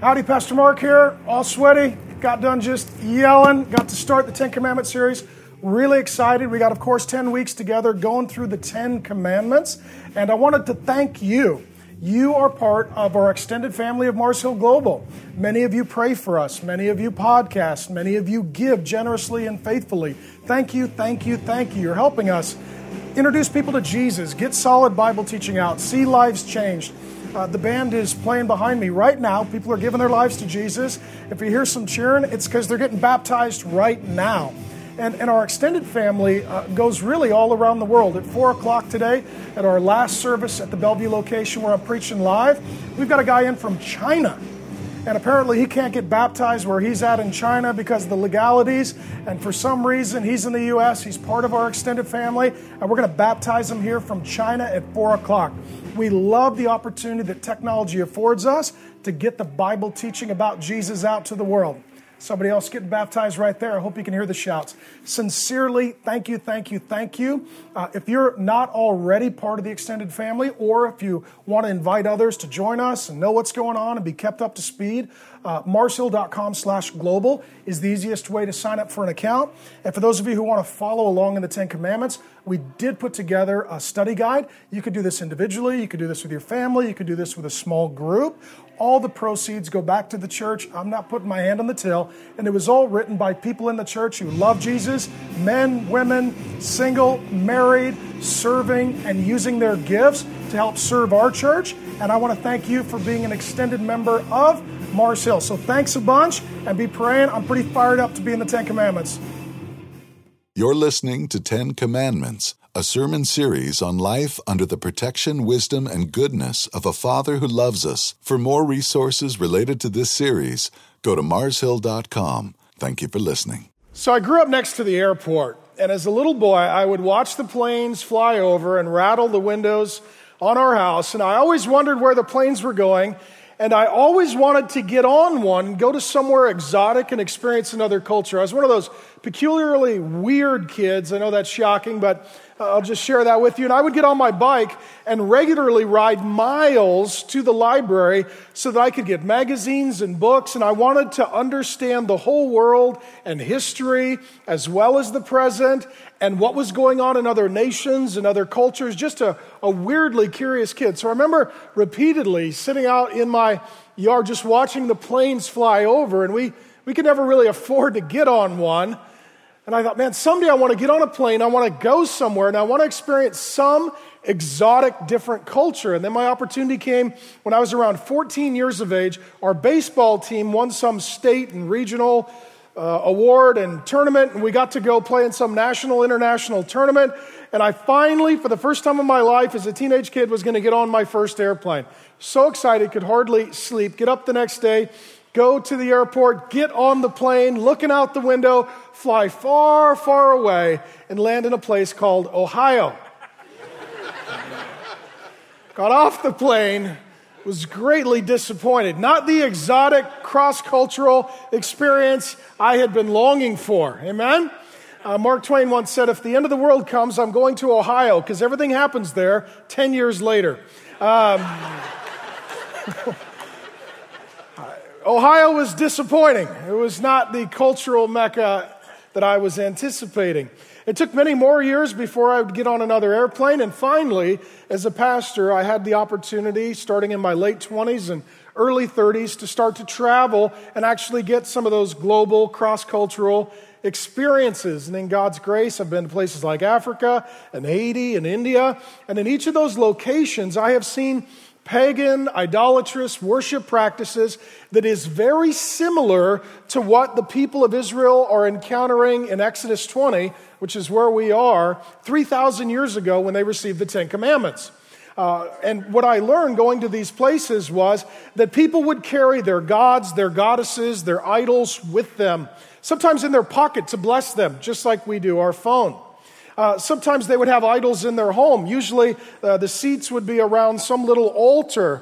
Howdy, Pastor Mark here, all sweaty, got done just yelling, got to start the Ten Commandments series. Really excited. We got, of course, 10 weeks together going through the 10 Commandments, and I wanted to thank you. You are part of our extended family of Mars Hill Global. Many of you pray for us. Many of you podcast. Many of you give generously and faithfully. Thank you, thank you, thank you. You're helping us introduce people to Jesus, get solid Bible teaching out, see lives changed. The band is playing behind me right now. People are giving their lives to Jesus. If you hear some cheering, it's because they're getting baptized right now. And our extended family goes really all around the world. At 4 o'clock today, at our last service at the Bellevue location where I'm preaching live, we've got a guy in from China. And apparently he can't get baptized where he's at in China because of the legalities. And for some reason, he's in the U.S. He's part of our extended family. And we're going to baptize him here from China at 4 o'clock. We love the opportunity that technology affords us to get the Bible teaching about Jesus out to the world. Somebody else getting baptized right there. I hope you can hear the shouts. Sincerely, thank you, thank you, thank you. If you're not already part of the extended family, or if you want to invite others to join us and know what's going on and be kept up to speed, marshill.com/global is the easiest way to sign up for an account. And for those of you who want to follow along in the 10 Commandments, we did put together a study guide. You could do this individually. You could do this with your family. You could do this with a small group. All the proceeds go back to the church. I'm not putting my hand on the till. And it was all written by people in the church who love Jesus, men, women, single, married, serving, and using their gifts to help serve our church. And I want to thank you for being an extended member of Mars Hill. So thanks a bunch, and be praying. I'm pretty fired up to be in the 10 Commandments. You're listening to 10 Commandments, a sermon series on life under the protection, wisdom, and goodness of a Father who loves us. For more resources related to this series, go to marshill.com. Thank you for listening. So I grew up next to the airport, and as a little boy, I would watch the planes fly over and rattle the windows on our house, and I always wondered where the planes were going, and I always wanted to get on one, go to somewhere exotic and experience another culture. I was one of those peculiarly weird kids. I know that's shocking, but I'll just share that with you. And I would get on my bike and regularly ride miles to the library so that I could get magazines and books. And I wanted to understand the whole world and history as well as the present and what was going on in other nations and other cultures. Just a weirdly curious kid. So I remember repeatedly sitting out in my yard just watching the planes fly over. And we could never really afford to get on one. And I thought, man, someday I want to get on a plane, I want to go somewhere, and I want to experience some exotic, different culture. And then my opportunity came when I was around 14 years of age. Our baseball team won some state and regional award and tournament, and we got to go play in some national, international tournament. And I finally, for the first time in my life as a teenage kid, was going to get on my first airplane. So excited, could hardly sleep, get up the next day, go to the airport, get on the plane, looking out the window, fly far, far away, and land in a place called Ohio. Got off the plane, was greatly disappointed. Not the exotic, cross-cultural experience I had been longing for. Amen? Mark Twain once said, if the end of the world comes, I'm going to Ohio, because everything happens there 10 years later. Ohio was disappointing. It was not the cultural mecca that I was anticipating. It took many more years before I would get on another airplane, and finally, as a pastor, I had the opportunity, starting in my late 20s and early 30s, to start to travel and actually get some of those global, cross-cultural experiences. And in God's grace, I've been to places like Africa and Haiti and India, and in each of those locations, I have seen pagan, idolatrous worship practices that is very similar to what the people of Israel are encountering in Exodus 20, which is where we are, 3,000 years ago when they received the 10 Commandments. And what I learned going to these places was that people would carry their gods, their goddesses, their idols with them, sometimes in their pocket to bless them, just like we do our phone. Sometimes they would have idols in their home. Usually the seats would be around some little altar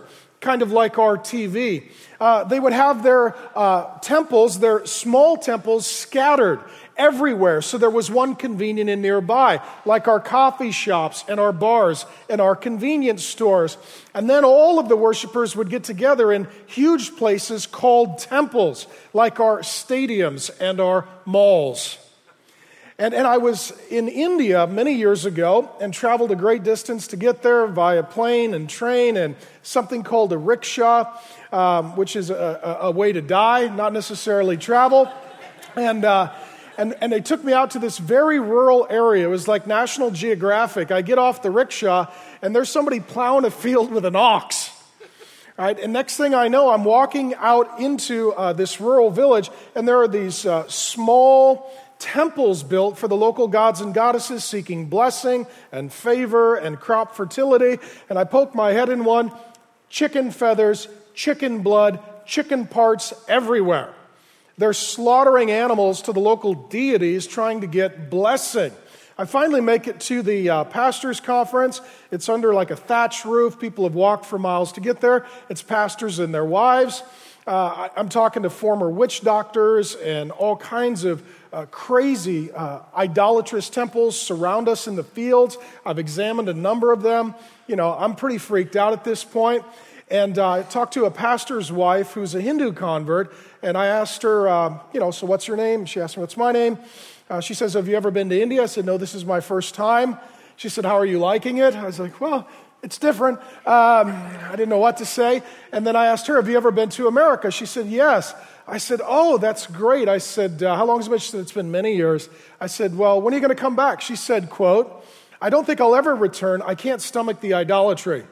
kind of like our TV. They would have their temples, their small temples, scattered everywhere. So there was one convenient and nearby, like our coffee shops and our bars and our convenience stores. And then all of the worshipers would get together in huge places called temples, like our stadiums and our malls. And I was in India many years ago and traveled a great distance to get there via plane and train and something called a rickshaw, which is a way to die, not necessarily travel. And they took me out to this very rural area. It was like National Geographic. I get off the rickshaw, and there's somebody plowing a field with an ox. Right? And next thing I know, I'm walking out into this rural village, and there are these small temples built for the local gods and goddesses seeking blessing and favor and crop fertility. And I poke my head in one, chicken feathers, chicken blood, chicken parts everywhere. They're slaughtering animals to the local deities trying to get blessing. I finally make it to the pastors' conference. It's under like a thatch roof. People have walked for miles to get there. It's pastors and their wives. I'm talking to former witch doctors, and all kinds of crazy idolatrous temples surround us in the fields. I've examined a number of them. You know, I'm pretty freaked out at this point. And I talked to a pastor's wife who's a Hindu convert, and I asked her, so what's your name? She asked me, what's my name? She says, have you ever been to India? I said, no, this is my first time. She said, how are you liking it? I was like, well, it's different. I didn't know what to say. And then I asked her, have you ever been to America? She said, yes. I said, oh, that's great. I said, how long has it been? She said, it's been many years. I said, well, when are you going to come back? She said, quote, I don't think I'll ever return. I can't stomach the idolatry.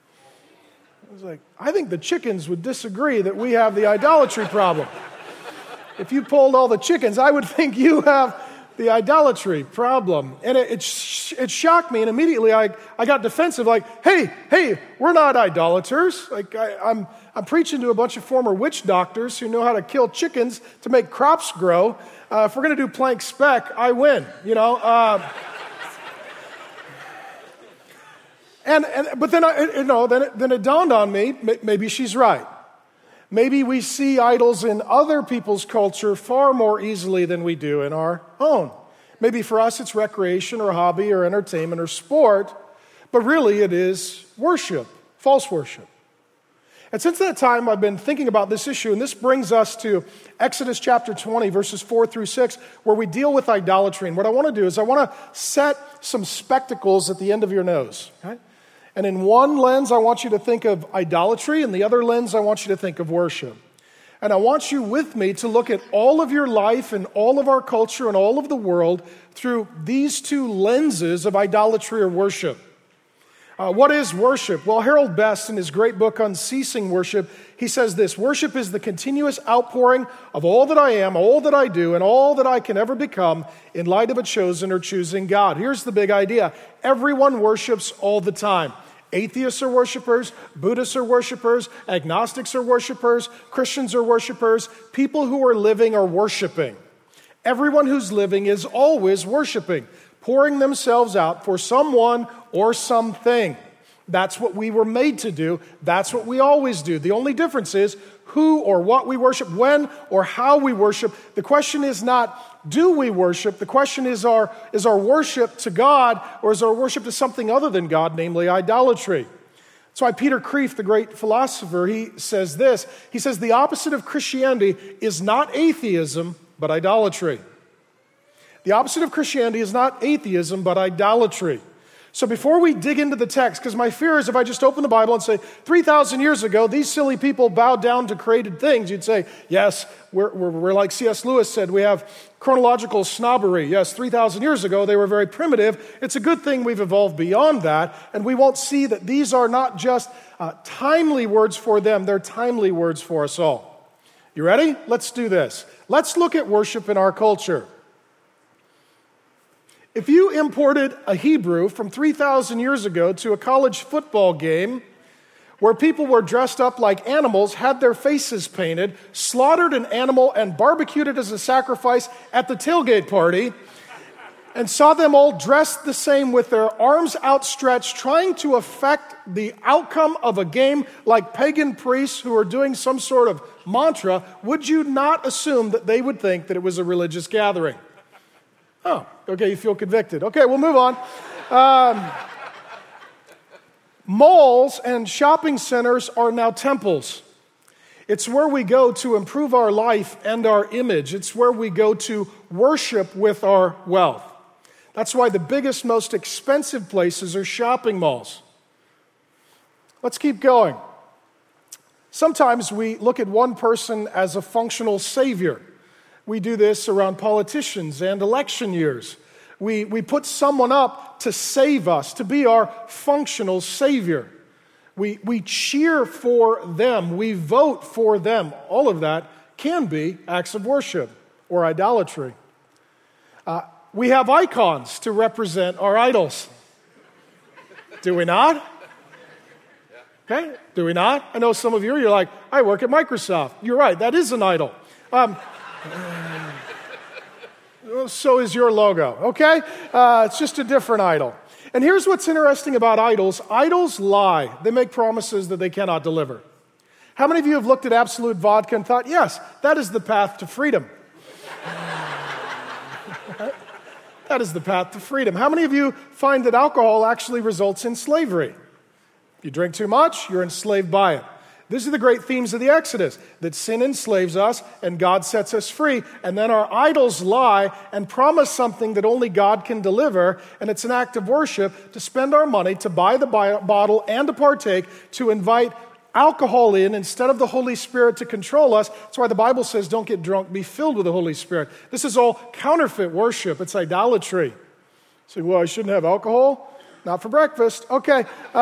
I was like, I think the chickens would disagree that we have the idolatry problem. If you polled all the chickens, I would think you have the idolatry problem. And it shocked me, and immediately I got defensive, like, hey, we're not idolaters. Like, I'm preaching to a bunch of former witch doctors who know how to kill chickens to make crops grow. If we're going to do plank spec, I win, you know. But then it dawned on me, maybe she's right. Maybe we see idols in other people's culture far more easily than we do in our own. Maybe for us it's recreation or hobby or entertainment or sport, but really it is worship, false worship. And since that time I've been thinking about this issue, and this brings us to Exodus chapter 20, verses 4 through 6, where we deal with idolatry. And what I want to do is I want to set some spectacles at the end of your nose, okay? And in one lens, I want you to think of idolatry, and the other lens, I want you to think of worship. And I want you with me to look at all of your life and all of our culture and all of the world through these two lenses of idolatry or worship. What is worship? Well, Harold Best, in his great book, Unceasing Worship, he says this: worship is the continuous outpouring of all that I am, all that I do, and all that I can ever become in light of a chosen or choosing God. Here's the big idea. Everyone worships all the time. Atheists are worshipers, Buddhists are worshipers, agnostics are worshipers, Christians are worshipers, people who are living are worshiping. Everyone who's living is always worshiping, pouring themselves out for someone or something. That's what we were made to do. That's what we always do. The only difference is who or what we worship, when or how we worship. The question is not, do we worship? The question is our worship to God, or is our worship to something other than God, namely idolatry? That's why Peter Kreeft, the great philosopher, he says this. He says the opposite of Christianity is not atheism, but idolatry. The opposite of Christianity is not atheism, but idolatry. So before we dig into the text, because my fear is if I just open the Bible and say, 3,000 years ago, these silly people bowed down to created things, you'd say, yes, we're like C.S. Lewis said, we have chronological snobbery. Yes, 3,000 years ago, they were very primitive. It's a good thing we've evolved beyond that, and we won't see that these are not just timely words for them, they're timely words for us all. You ready? Let's do this. Let's look at worship in our culture. If you imported a Hebrew from 3,000 years ago to a college football game where people were dressed up like animals, had their faces painted, slaughtered an animal and barbecued it as a sacrifice at the tailgate party, and saw them all dressed the same with their arms outstretched, trying to affect the outcome of a game like pagan priests who are doing some sort of mantra, would you not assume that they would think that it was a religious gathering? Oh, okay, you feel convicted. Okay, we'll move on. Malls and shopping centers are now temples. It's where we go to improve our life and our image. It's where we go to worship with our wealth. That's why the biggest, most expensive places are shopping malls. Let's keep going. Sometimes we look at one person as a functional savior. We do this around politicians and election years. We put someone up to save us, to be our functional savior. We cheer for them. We vote for them. All of that can be acts of worship or idolatry. We have icons to represent our idols. Do we not? Okay, do we not? I know some of you, you're like, I work at Microsoft. You're right, that is an idol. So is your logo, okay? It's just a different idol. And here's what's interesting about idols. Idols lie. They make promises that they cannot deliver. How many of you have looked at Absolute Vodka and thought, yes, that is the path to freedom? That is the path to freedom. How many of you find that alcohol actually results in slavery? If you drink too much, you're enslaved by it. These are the great themes of the Exodus, that sin enslaves us and God sets us free. And then our idols lie and promise something that only God can deliver. And it's an act of worship to spend our money to buy the bottle and to partake, to invite alcohol in instead of the Holy Spirit to control us. That's why the Bible says, don't get drunk, be filled with the Holy Spirit. This is all counterfeit worship. It's idolatry. Say, well, I shouldn't have alcohol? Not for breakfast. Okay.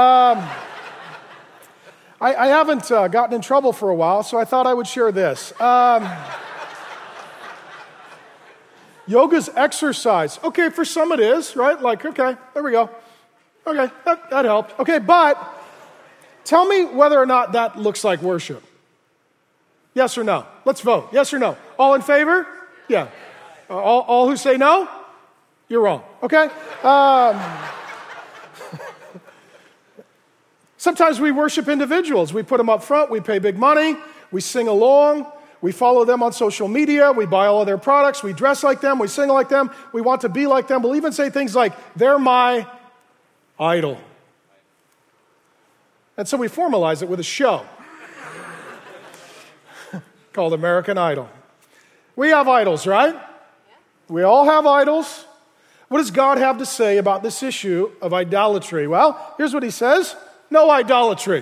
I haven't gotten in trouble for a while, so I thought I would share this. Yoga's exercise. Okay, for some it is, right? Like, okay, there we go. Okay, that helped. Okay, but tell me whether or not that looks like worship. Yes or no? Let's vote. Yes or no? All in favor? Yeah. All who say no? You're wrong. Okay? Sometimes we worship individuals. We put them up front. We pay big money. We sing along. We follow them on social media. We buy all of their products. We dress like them. We sing like them. We want to be like them. We'll even say things like, they're my idol. And so we formalize it with a show called American Idol. We have idols, right? We all have idols. What does God have to say about this issue of idolatry? Well, here's what he says. No idolatry.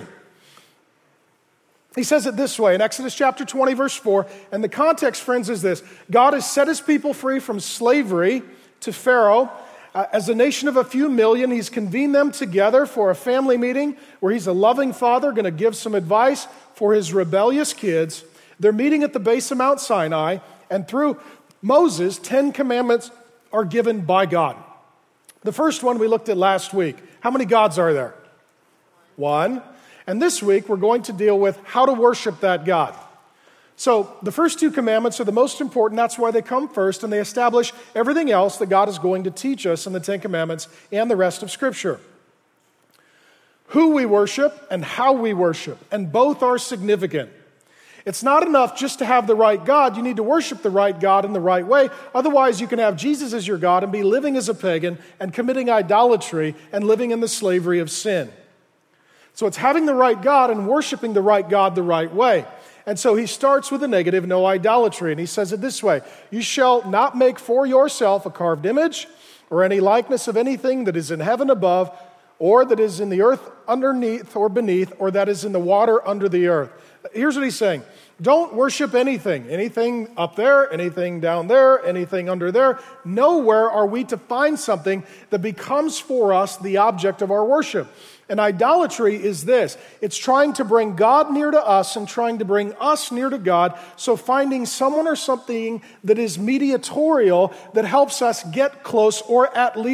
He says it this way in Exodus chapter 20, verse 4. And the context, friends, is this. God has set his people free from slavery to Pharaoh. As a nation of a few million, he's convened them together for a family meeting where he's a loving father going to give some advice for his rebellious kids. They're meeting at the base of Mount Sinai, and through Moses, 10 commandments are given by God. The first one we looked at last week. How many gods are there? One. And this week, we're going to deal with how to worship that God. So the first two commandments are the most important. That's why they come first, and they establish everything else that God is going to teach us in the 10 Commandments and the rest of Scripture. Who we worship and how we worship, and both are significant. It's not enough just to have the right God. You need to worship the right God in the right way. Otherwise, you can have Jesus as your God and be living as a pagan and committing idolatry and living in the slavery of sin. So it's having the right God and worshiping the right God the right way. And so he starts with a negative, no idolatry. And he says it this way, you shall not make for yourself a carved image or any likeness of anything that is in heaven above or that is in the earth underneath or beneath or that is in the water under the earth. Here's what he's saying. Don't worship anything up there, anything down there, anything under there. Nowhere are we to find something that becomes for us the object of our worship. And idolatry is this. It's trying to bring God near to us and trying to bring us near to God. So finding someone or something that is mediatorial that helps us get close or at least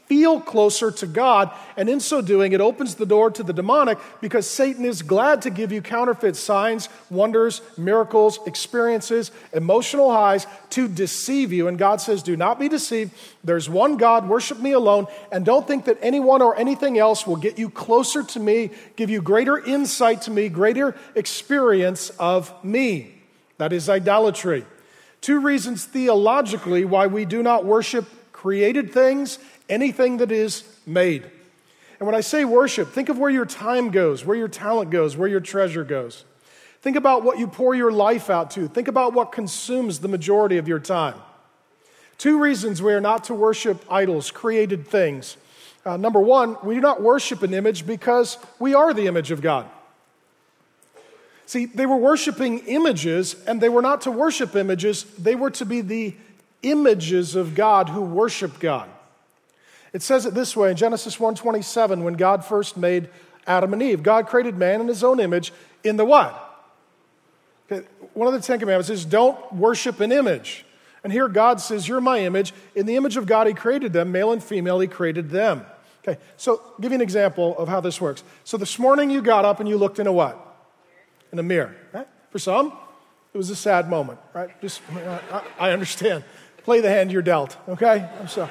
feel closer to God, and in so doing, it opens the door to the demonic because Satan is glad to give you counterfeit signs, wonders, miracles, experiences, emotional highs to deceive you. And God says, do not be deceived. There's one God, worship me alone, and don't think that anyone or anything else will get you closer to me, give you greater insight to me, greater experience of me. That is idolatry. 2 reasons theologically why we do not worship created things, anything that is made. And when I say worship, think of where your time goes, where your talent goes, where your treasure goes. Think about what you pour your life out to. Think about what consumes the majority of your time. 2 reasons we are not to worship idols, created things. Number 1, we do not worship an image because we are the image of God. See, they were worshiping images, and they were not to worship images. They were to be the images of God who worship God. It says it this way in Genesis 1:27, when God first made Adam and Eve. God created man in his own image in the what? Okay, one of the 10 Commandments is don't worship an image. And here God says, you're my image. In the image of God, he created them. Male and female, he created them. Okay, so I'll give you an example of how this works. So this morning you got up and you looked in a what? In a mirror. Right? For some, it was a sad moment. Right? Just, I understand. Play the hand you're dealt. Okay? I'm sorry.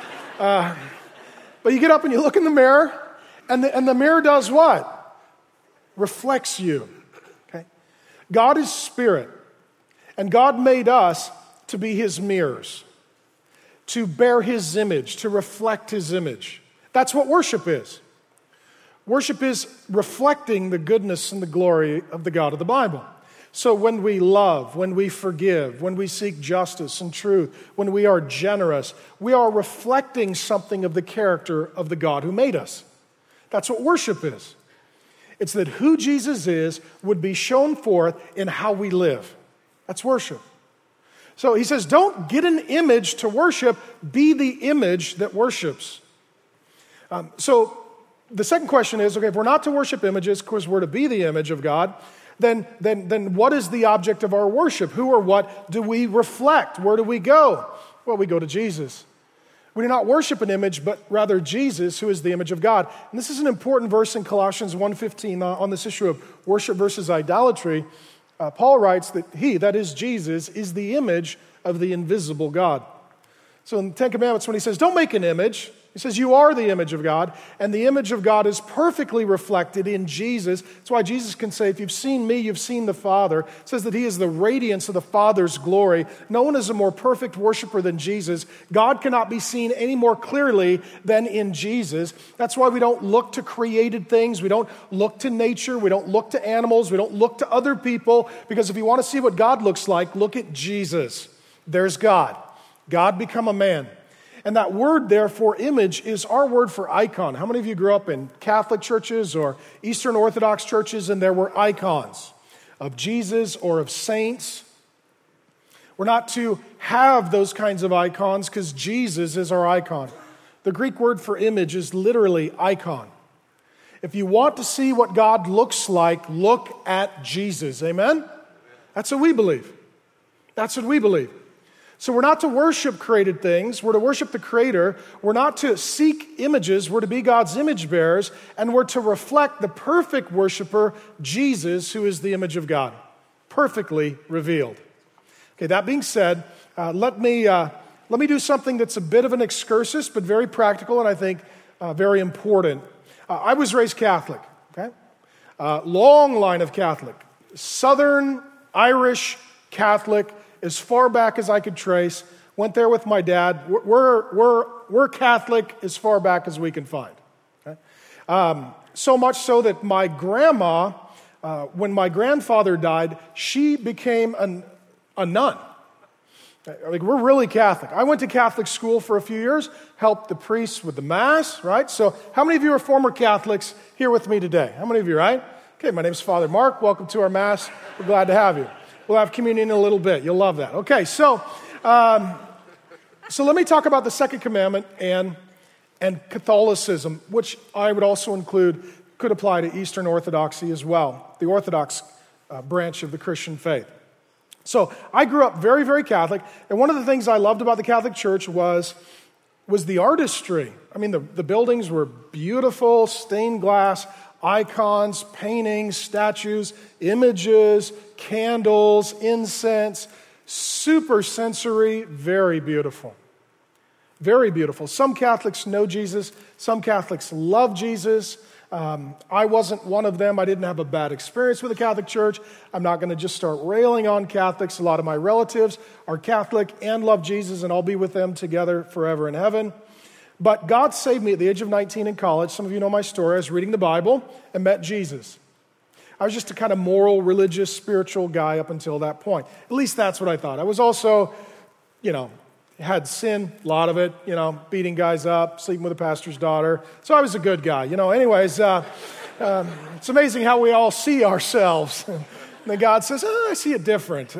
But you get up and you look in the mirror, and the mirror does what? Reflects you. Okay? God is spirit, and God made us to be his mirrors, to bear his image, to reflect his image. That's what worship is. Worship is reflecting the goodness and the glory of the God of the Bible. So when we love, when we forgive, when we seek justice and truth, when we are generous, we are reflecting something of the character of the God who made us. That's what worship is. It's that who Jesus is would be shown forth in how we live. That's worship. So he says, don't get an image to worship, be the image that worships. So the second question is, okay, if we're not to worship images, of course we're to be the image of God, then what is the object of our worship? Who or what do we reflect? Where do we go? Well, we go to Jesus. We do not worship an image, but rather Jesus, who is the image of God. And this is an important verse in Colossians 1:15 on this issue of worship versus idolatry. Paul writes that he, that is Jesus, is the image of the invisible God. So in the 10 Commandments, when he says, don't make an image, he says, you are the image of God, and the image of God is perfectly reflected in Jesus. That's why Jesus can say, if you've seen me, you've seen the Father. It says that he is the radiance of the Father's glory. No one is a more perfect worshiper than Jesus. God cannot be seen any more clearly than in Jesus. That's why we don't look to created things. We don't look to nature. We don't look to animals. We don't look to other people, because if you want to see what God looks like, look at Jesus. There's God. God become a man. And that word there for image is our word for icon. How many of you grew up in Catholic churches or Eastern Orthodox churches and there were icons of Jesus or of saints? We're not to have those kinds of icons because Jesus is our icon. The Greek word for image is literally icon. If you want to see what God looks like, look at Jesus. Amen? That's what we believe. That's what we believe. So we're not to worship created things. We're to worship the Creator. We're not to seek images. We're to be God's image bearers. And we're to reflect the perfect worshiper, Jesus, who is the image of God, perfectly revealed. Okay, that being said, let me do something that's a bit of an excursus, but very practical and I think very important. I was raised Catholic, okay? Long line of Catholic. Southern Irish Catholic, as far back as I could trace. Went there with my dad. We're Catholic as far back as we can find. Okay? So much so that my grandma, when my grandfather died, she became a nun. Like, we're really Catholic. I went to Catholic school for a few years, helped the priests with the Mass, right? So how many of you are former Catholics here with me today? How many of you, right? Okay, my name's Father Mark. Welcome to our Mass. We're glad to have you. We'll have communion in a little bit. You'll love that. Okay, so let me talk about the second commandment and Catholicism, which I would also include, could apply to Eastern Orthodoxy as well, the Orthodox branch of the Christian faith. So I grew up very, very Catholic, and one of the things I loved about the Catholic Church was was the artistry. I mean, the buildings were beautiful, stained glass, icons, paintings, statues, images, candles, incense, super sensory, very beautiful. Very beautiful. Some Catholics know Jesus. Some Catholics love Jesus. I wasn't one of them. I didn't have a bad experience with the Catholic Church. I'm not going to just start railing on Catholics. A lot of my relatives are Catholic and love Jesus, and I'll be with them together forever in heaven. But God saved me at the age of 19 in college. Some of you know my story. I was reading the Bible and met Jesus. I was just a kind of moral, religious, spiritual guy up until that point. At least that's what I thought. I was also, had sin, a lot of it, beating guys up, sleeping with a pastor's daughter. So I was a good guy, Anyways, it's amazing how we all see ourselves. And then God says, I see it different.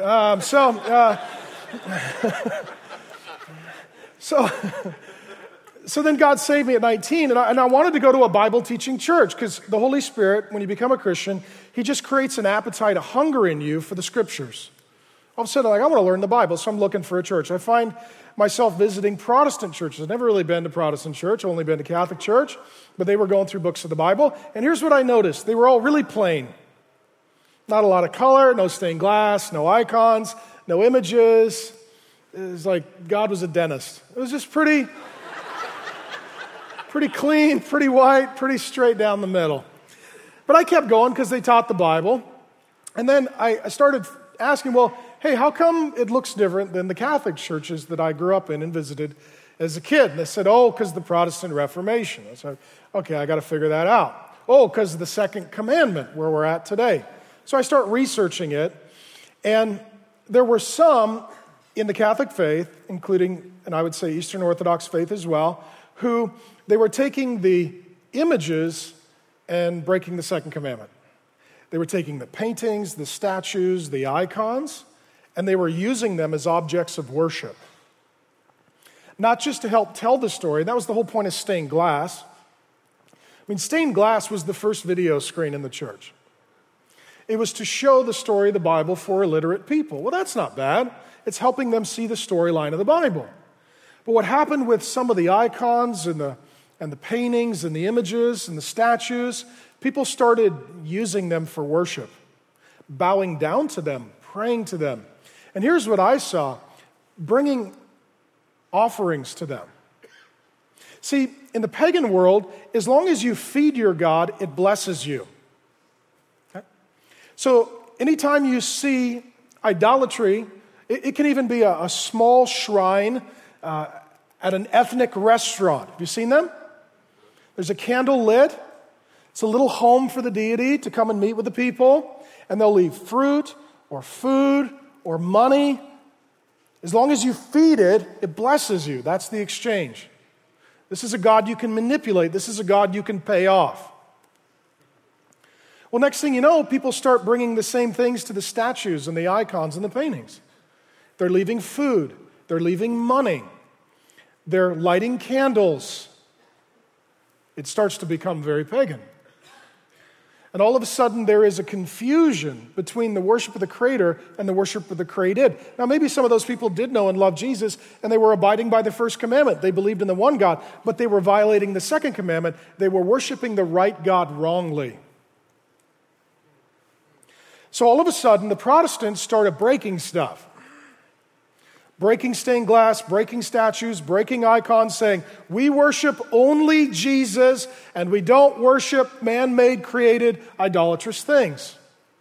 So then God saved me at 19, and I wanted to go to a Bible-teaching church because the Holy Spirit, when you become a Christian, He just creates an appetite, a hunger in you for the Scriptures. All of a sudden, I want to learn the Bible, so I'm looking for a church. I find myself visiting Protestant churches. I've never really been to Protestant church, only been to Catholic church, but they were going through books of the Bible. And here's what I noticed. They were all really plain. Not a lot of color, no stained glass, no icons, no images. It was like God was a dentist. It was just pretty clean, pretty white, pretty straight down the middle. But I kept going because they taught the Bible. And then I started asking, well, hey, how come it looks different than the Catholic churches that I grew up in and visited as a kid? And they said, because the Protestant Reformation. I said, okay, I got to figure that out. Because of the second commandment, where we're at today. So I start researching it, and there were some in the Catholic faith, including, and I would say Eastern Orthodox faith as well, who they were taking the images and breaking the second commandment. They were taking the paintings, the statues, the icons, and they were using them as objects of worship. Not just to help tell the story. That was the whole point of stained glass. I mean, stained glass was the first video screen in the church. It was to show the story of the Bible for illiterate people. Well, that's not bad. It's helping them see the storyline of the Bible. But what happened with some of the icons and the paintings and the images and the statues, people started using them for worship, bowing down to them, praying to them. And here's what I saw, bringing offerings to them. See, in the pagan world, as long as you feed your God, it blesses you. Okay? So anytime you see idolatry, it can even be a small shrine at an ethnic restaurant. Have you seen them? There's a candle lit. It's a little home for the deity to come and meet with the people, and they'll leave fruit or food or money. As long as you feed it, it blesses you. That's the exchange. This is a God you can manipulate. This is a God you can pay off. Well, next thing you know, people start bringing the same things to the statues and the icons and the paintings. They're leaving food. They're leaving money. They're lighting candles. It starts to become very pagan. And all of a sudden, there is a confusion between the worship of the Creator and the worship of the created. Now, maybe some of those people did know and love Jesus, and they were abiding by the first commandment. They believed in the one God, but they were violating the second commandment. They were worshiping the right God wrongly. So all of a sudden, the Protestants started breaking stuff. Breaking stained glass, breaking statues, breaking icons, saying, we worship only Jesus and we don't worship man-made, created, idolatrous things.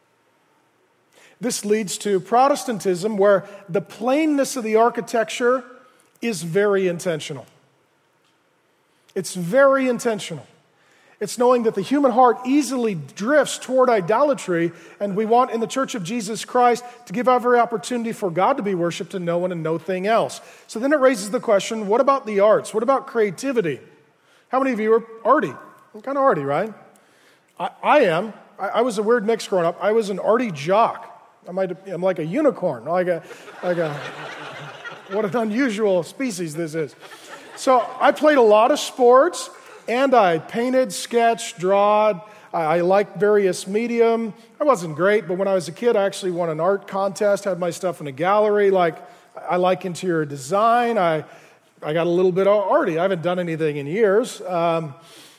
This leads to Protestantism, where the plainness of the architecture is very intentional. It's very intentional. It's knowing that the human heart easily drifts toward idolatry, and we want in the Church of Jesus Christ to give every opportunity for God to be worshiped and no one and no thing else. So then it raises the question, what about the arts? What about creativity? How many of you are arty? I'm kind of arty, right? I am. I was a weird mix growing up. I was an arty jock. I'm like a unicorn. Like a what an unusual species this is. So I played a lot of sports. And I painted, sketched, drawed. I liked various medium. I wasn't great, but when I was a kid, I actually won an art contest, had my stuff in a gallery. I like interior design. I I got a little bit arty. I haven't done anything in years, but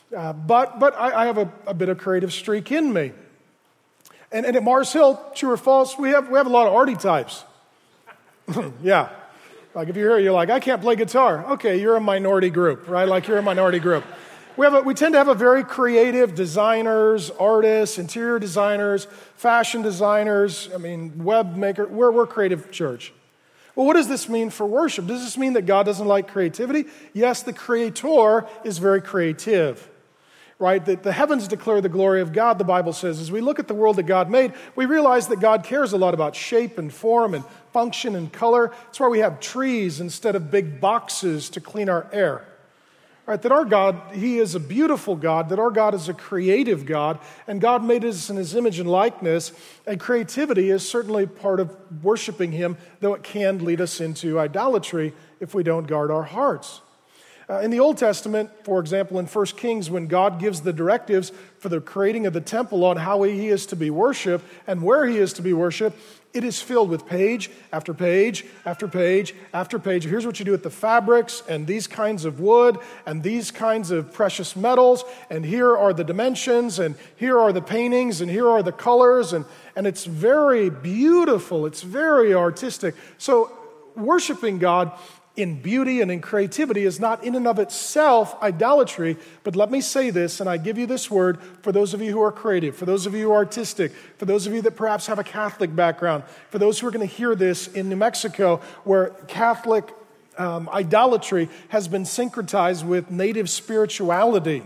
I have a bit of creative streak in me. And at Mars Hill, true or false, we have a lot of arty types. Yeah. Like if you're here, you're like, I can't play guitar. Okay, you're a minority group, right? Like you're a minority group. We tend to have a very creative designers, artists, interior designers, fashion designers, web maker. We're a creative church. Well, what does this mean for worship? Does this mean that God doesn't like creativity? Yes, the Creator is very creative, right? The heavens declare the glory of God, the Bible says. As we look at the world that God made, we realize that God cares a lot about shape and form and function and color. That's why we have trees instead of big boxes to clean our air. Right, that our God, He is a beautiful God, that our God is a creative God, and God made us in His image and likeness, and creativity is certainly part of worshiping Him, though it can lead us into idolatry if we don't guard our hearts. In the Old Testament, for example, in 1 Kings, when God gives the directives for the creating of the temple on how He is to be worshiped and where He is to be worshiped, it is filled with page after page after page after page. Here's what you do with the fabrics and these kinds of wood and these kinds of precious metals, and here are the dimensions, and here are the paintings, and here are the colors, and it's very beautiful. It's very artistic. So worshiping God in beauty and in creativity is not in and of itself idolatry, but let me say this, and I give you this word for those of you who are creative, for those of you who are artistic, for those of you that perhaps have a Catholic background, for those who are going to hear this in New Mexico, where Catholic idolatry has been syncretized with native spirituality,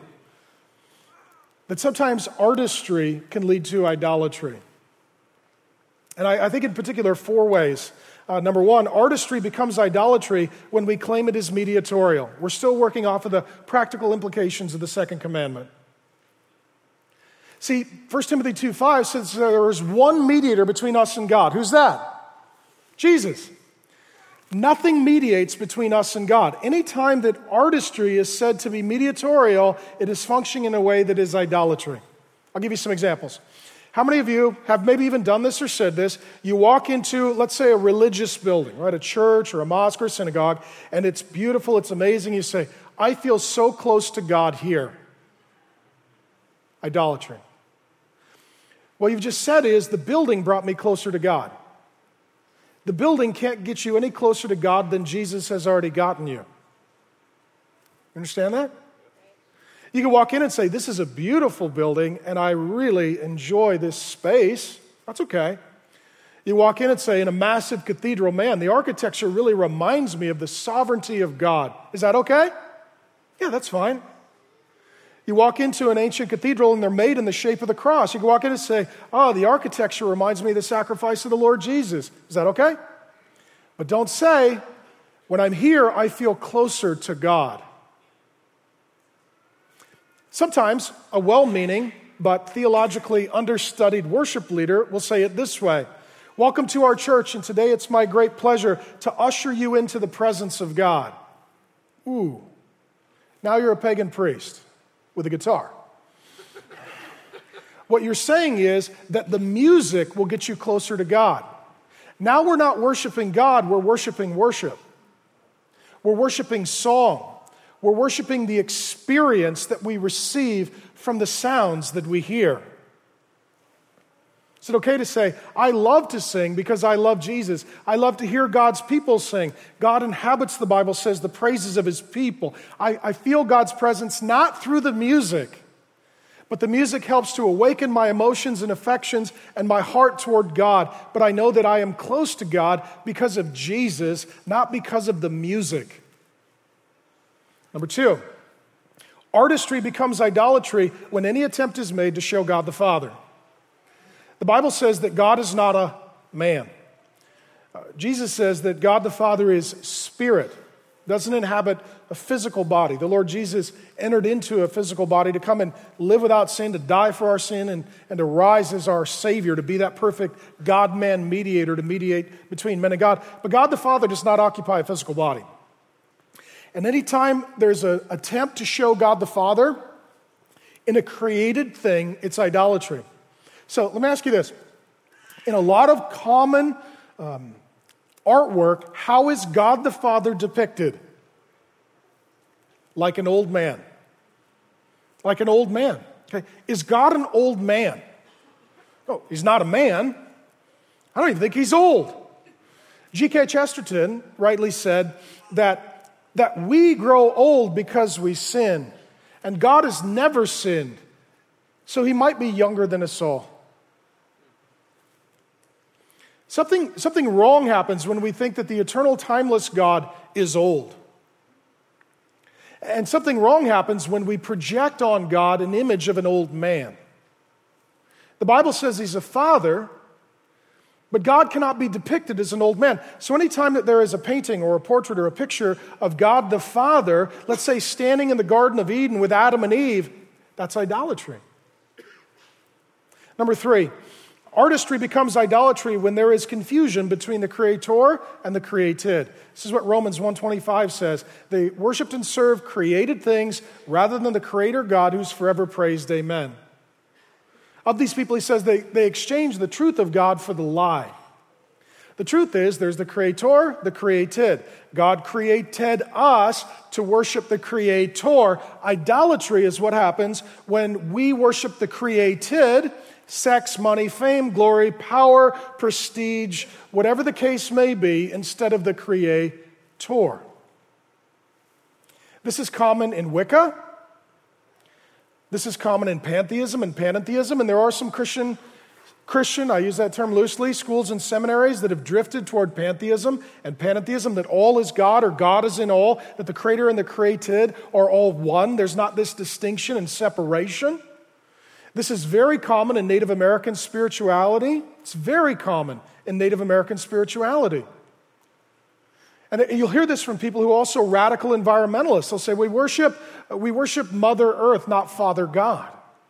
that sometimes artistry can lead to idolatry. And I think in particular 4 ways. Number 1, artistry becomes idolatry when we claim it is mediatorial. We're still working off of the practical implications of the second commandment. See, 1 Timothy 2:5 says there is one mediator between us and God. Who's that? Jesus. Nothing mediates between us and God. Anytime that artistry is said to be mediatorial, it is functioning in a way that is idolatry. I'll give you some examples. How many of you have maybe even done this or said this? You walk into, let's say, a religious building, right? A church or a mosque or a synagogue, and it's beautiful, it's amazing. You say, I feel so close to God here. Idolatry. What you've just said is, the building brought me closer to God. The building can't get you any closer to God than Jesus has already gotten you. Understand that? You can walk in and say, this is a beautiful building, and I really enjoy this space. That's okay. You walk in and say, in a massive cathedral, man, the architecture really reminds me of the sovereignty of God. Is that okay? Yeah, that's fine. You walk into an ancient cathedral, and they're made in the shape of the cross. You can walk in and say, oh, the architecture reminds me of the sacrifice of the Lord Jesus. Is that okay? But don't say, when I'm here, I feel closer to God. Sometimes a well-meaning but theologically understudied worship leader will say it this way: welcome to our church, and today it's my great pleasure to usher you into the presence of God. Ooh, now you're a pagan priest with a guitar. What you're saying is that the music will get you closer to God. Now we're not worshiping God, we're worshiping worship. We're worshiping song. We're worshiping the experience that we receive from the sounds that we hear. Is it okay to say, I love to sing because I love Jesus? I love to hear God's people sing. God inhabits, the Bible says, the praises of His people. I feel God's presence not through the music, but the music helps to awaken my emotions and affections and my heart toward God. But I know that I am close to God because of Jesus, not because of the music. Number 2, artistry becomes idolatry when any attempt is made to show God the Father. The Bible says that God is not a man. Jesus says that God the Father is spirit, doesn't inhabit a physical body. The Lord Jesus entered into a physical body to come and live without sin, to die for our sin, and to rise as our Savior, to be that perfect God-man mediator, to mediate between men and God. But God the Father does not occupy a physical body. And anytime there's an attempt to show God the Father in a created thing, it's idolatry. So let me ask you this. In a lot of common artwork, how is God the Father depicted? like an old man. Like an old man. Okay? Is God an old man? No, he's not a man. I don't even think he's old. G.K. Chesterton rightly said that we grow old because we sin, and God has never sinned, so he might be younger than us all. Something wrong happens when we think that the eternal, timeless God is old. And something wrong happens when we project on God an image of an old man. The Bible says he's a father, but God cannot be depicted as an old man. So anytime that there is a painting or a portrait or a picture of God the Father, let's say standing in the Garden of Eden with Adam and Eve, that's idolatry. Number 3, artistry becomes idolatry when there is confusion between the creator and the created. This is what Romans 1:25 says. They worshiped and served created things rather than the creator God who's forever praised. Amen. Of these people, he says, they exchanged the truth of God for the lie. The truth is, there's the creator, the created. God created us to worship the creator. Idolatry is what happens when we worship the created, sex, money, fame, glory, power, prestige, whatever the case may be, instead of the creator. This is common in Wicca. This is common in pantheism and panentheism, and there are some Christian, I use that term loosely, schools and seminaries that have drifted toward pantheism and panentheism, that all is God or God is in all, that the creator and the created are all one. There's not this distinction and separation. This is very common in Native American spirituality. It's very common in Native American spirituality. And you'll hear this from people who are also radical environmentalists. They'll say, we worship Mother Earth, not Father God.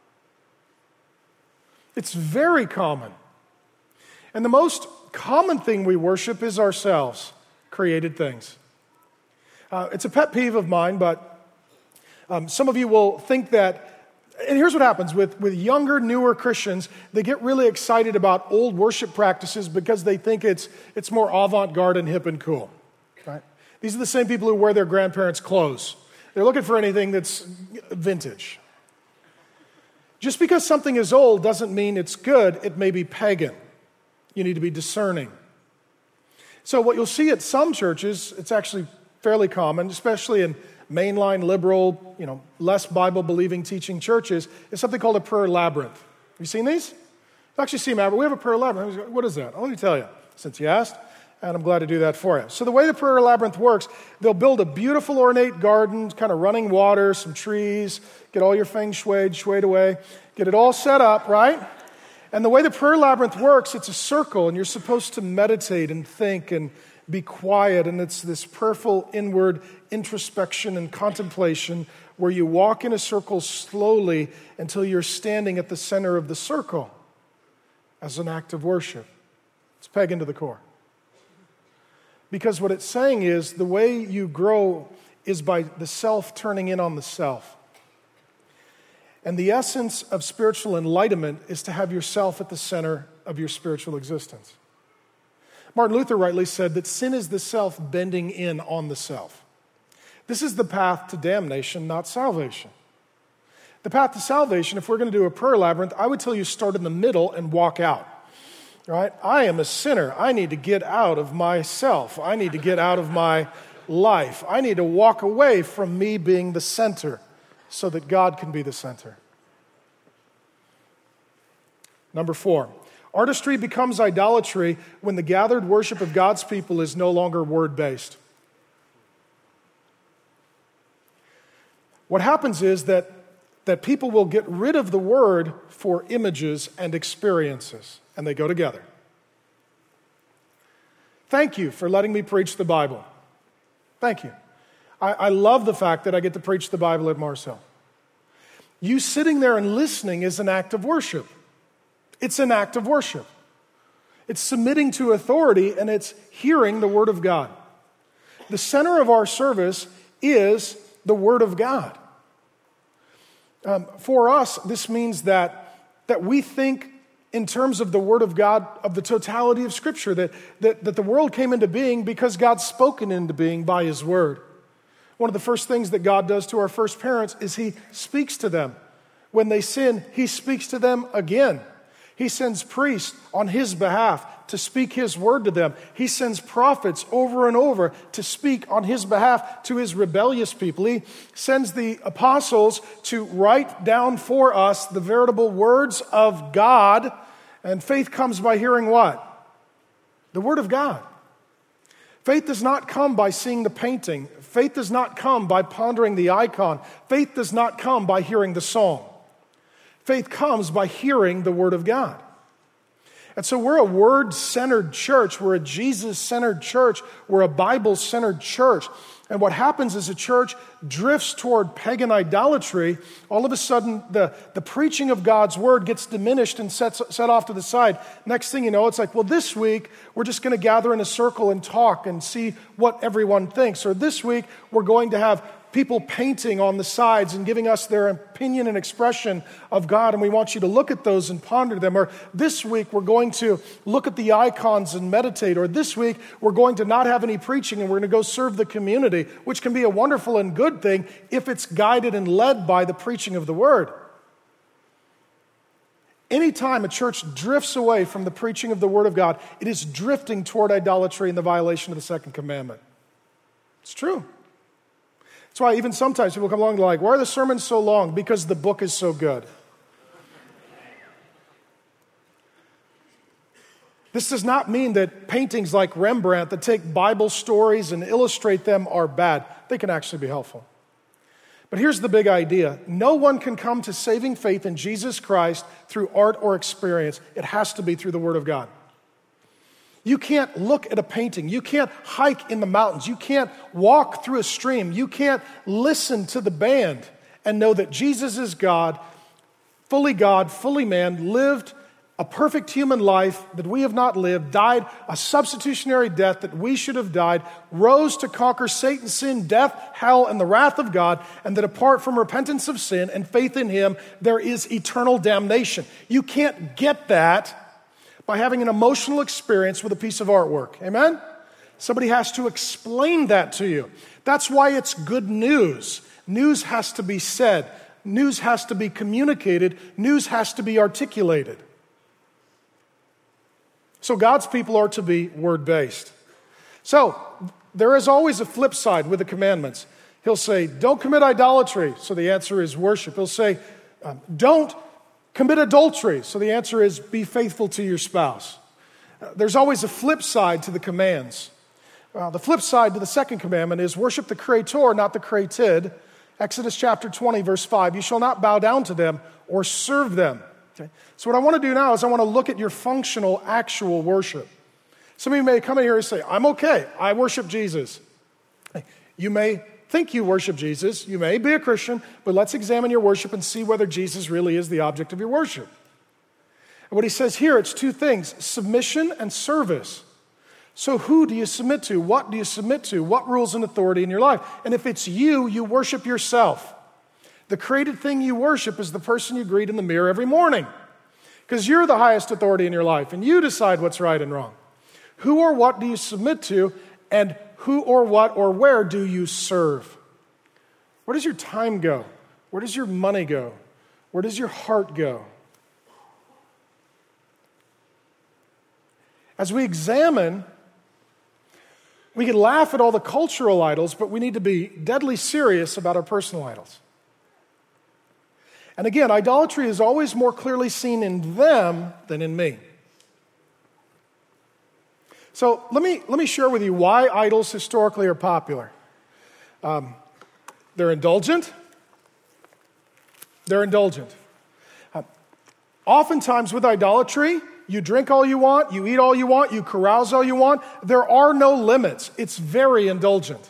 It's very common. And the most common thing we worship is ourselves, created things. It's a pet peeve of mine, but some of you will think that, and here's what happens with younger, newer Christians, they get really excited about old worship practices because they think it's more avant-garde and hip and cool. Right? These are the same people who wear their grandparents' clothes. They're looking for anything that's vintage. Just because something is old doesn't mean it's good. It may be pagan. You need to be discerning. So what you'll see at some churches, it's actually fairly common, especially in mainline liberal, less Bible-believing teaching churches, is something called a prayer labyrinth. Have you seen these? You've actually seen them. We have a prayer labyrinth. What is that? Let me tell you, since you asked. And I'm glad to do that for you. So the way the prayer labyrinth works, they'll build a beautiful ornate garden, kind of running water, some trees, get all your feng shuied away, get it all set up, right? And the way the prayer labyrinth works, it's a circle, and you're supposed to meditate and think and be quiet, and it's this prayerful inward introspection and contemplation where you walk in a circle slowly until you're standing at the center of the circle as an act of worship. It's pagan to the core. Because what it's saying is the way you grow is by the self turning in on the self. And the essence of spiritual enlightenment is to have yourself at the center of your spiritual existence. Martin Luther rightly said that sin is the self bending in on the self. This is the path to damnation, not salvation. The path to salvation, if we're going to do a prayer labyrinth, I would tell you start in the middle and walk out. Right? I am a sinner. I need to get out of myself. I need to get out of my life. I need to walk away from me being the center so that God can be the center. Number 4, artistry becomes idolatry when the gathered worship of God's people is no longer word-based. What happens is that people will get rid of the word for images and experiences. And they go together. Thank you for letting me preach the Bible. Thank you. I love the fact that I get to preach the Bible at Marcel. You sitting there and listening is an act of worship. It's an act of worship. It's submitting to authority, and it's hearing the Word of God. The center of our service is the Word of God. For us, this means that we think in terms of the Word of God, of the totality of Scripture, that the world came into being because God spoke it into being by His Word. One of the first things that God does to our first parents is He speaks to them. When they sin, He speaks to them again. He sends priests on His behalf to speak His word to them. He sends prophets over and over to speak on His behalf to His rebellious people. He sends the apostles to write down for us the veritable words of God. And faith comes by hearing what? The Word of God. Faith does not come by seeing the painting. Faith does not come by pondering the icon. Faith does not come by hearing the song. Faith comes by hearing the Word of God. And so we're a Word-centered church. We're a Jesus-centered church. We're a Bible-centered church. And what happens is a church drifts toward pagan idolatry. All of a sudden, the preaching of God's Word gets diminished and set off to the side. Next thing you know, it's like, well, this week, we're just going to gather in a circle and talk and see what everyone thinks. Or this week, we're going to have people painting on the sides and giving us their opinion and expression of God, and we want you to look at those and ponder them. Or this week, we're going to look at the icons and meditate. Or this week, we're going to not have any preaching and we're going to go serve the community, which can be a wonderful and good thing if it's guided and led by the preaching of the Word. Anytime a church drifts away from the preaching of the Word of God, it is drifting toward idolatry and the violation of the second commandment. It's true. That's why even sometimes people come along and they're like, why are the sermons so long? Because the book is so good. This does not mean that paintings like Rembrandt that take Bible stories and illustrate them are bad. They can actually be helpful. But here's the big idea. No one can come to saving faith in Jesus Christ through art or experience. It has to be through the Word of God. You can't look at a painting. You can't hike in the mountains. You can't walk through a stream. You can't listen to the band and know that Jesus is God, fully man, lived a perfect human life that we have not lived, died a substitutionary death that we should have died, rose to conquer Satan, sin, death, hell, and the wrath of God, and that apart from repentance of sin and faith in Him, there is eternal damnation. You can't get that by having an emotional experience with a piece of artwork. Amen? Somebody has to explain that to you. That's why it's good news. News has to be said. News has to be communicated. News has to be articulated. So God's people are to be word-based. So there is always a flip side with the commandments. He'll say, don't commit idolatry. So the answer is worship. He'll say, don't commit adultery. So the answer is be faithful to your spouse. There's always a flip side to the commands. The flip side to the second commandment is worship the Creator, not the created. Exodus chapter 20, verse 5, you shall not bow down to them or serve them. Okay? So what I want to do now is I want to look at your functional, actual worship. Some of you may come in here and say, I'm okay, I worship Jesus. You may think you worship Jesus, you may be a Christian, but let's examine your worship and see whether Jesus really is the object of your worship. And what he says here, it's two things, submission and service. So who do you submit to? What do you submit to? What rules and authority in your life? And if it's you, you worship yourself. The created thing you worship is the person you greet in the mirror every morning, because you're the highest authority in your life, and you decide what's right and wrong. Who or what do you submit to, and who or what or where do you serve? Where does your time go? Where does your money go? Where does your heart go? As we examine, we can laugh at all the cultural idols, but we need to be deadly serious about our personal idols. And again, idolatry is always more clearly seen in them than in me. So let me share with you why idols historically are popular. They're indulgent. Oftentimes with idolatry, you drink all you want, you eat all you want, you carouse all you want. There are no limits. It's very indulgent.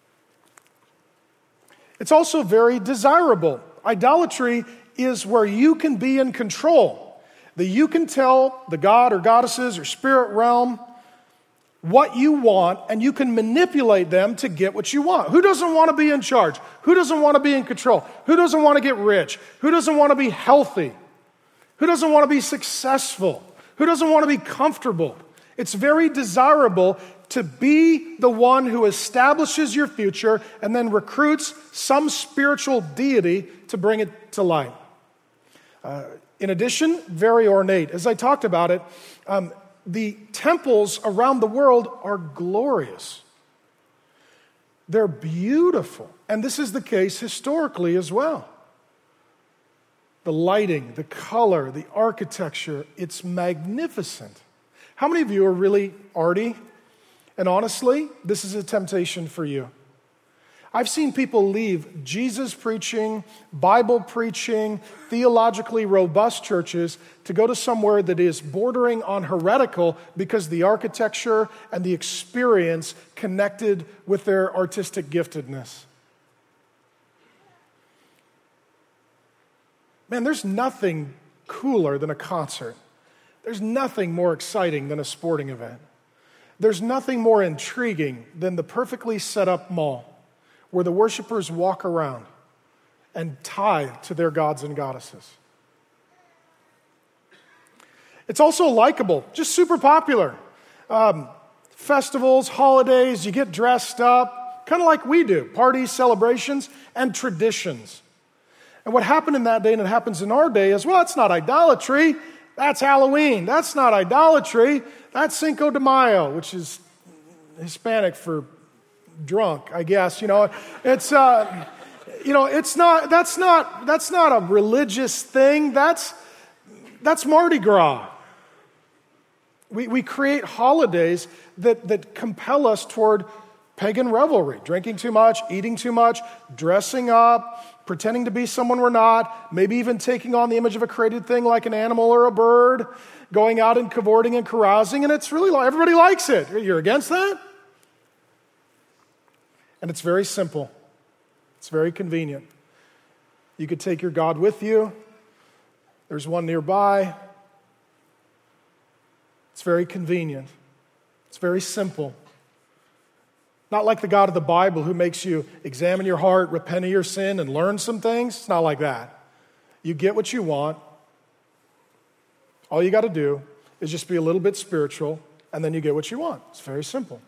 It's also very desirable. Idolatry is where you can be in control. That you can tell the god or goddesses or spirit realm what you want, and you can manipulate them to get what you want. Who doesn't want to be in charge? Who doesn't want to be in control? Who doesn't want to get rich? Who doesn't want to be healthy? Who doesn't want to be successful? Who doesn't want to be comfortable? It's very desirable to be the one who establishes your future and then recruits some spiritual deity to bring it to light. In addition, very ornate. As I talked about it, the temples around the world are glorious. They're beautiful. And this is the case historically as well. The lighting, the color, the architecture, it's magnificent. How many of you are really arty? And honestly, this is a temptation for you. I've seen people leave Jesus preaching, Bible preaching, theologically robust churches to go to somewhere that is bordering on heretical because the architecture and the experience connected with their artistic giftedness. Man, there's nothing cooler than a concert. There's nothing more exciting than a sporting event. There's nothing more intriguing than the perfectly set up mall where the worshipers walk around and tithe to their gods and goddesses. It's also likable, just super popular. Festivals, holidays, you get dressed up, kind of like we do, parties, celebrations, and traditions. And what happened in that day and it happens in our day is, well, it's not idolatry, that's Halloween. That's not idolatry, that's Cinco de Mayo, which is Hispanic for drunk, I guess. It's it's not. That's not a religious thing. That's Mardi Gras. We create holidays that compel us toward pagan revelry, drinking too much, eating too much, dressing up, pretending to be someone we're not, maybe even taking on the image of a created thing like an animal or a bird, going out and cavorting and carousing, and it's really everybody likes it. You're against that? And it's very simple. It's very convenient. You could take your God with you. There's one nearby. It's very convenient. It's very simple. Not like the God of the Bible who makes you examine your heart, repent of your sin, and learn some things. It's not like that. You get what you want. All you got to do is just be a little bit spiritual, and then you get what you want. It's very simple.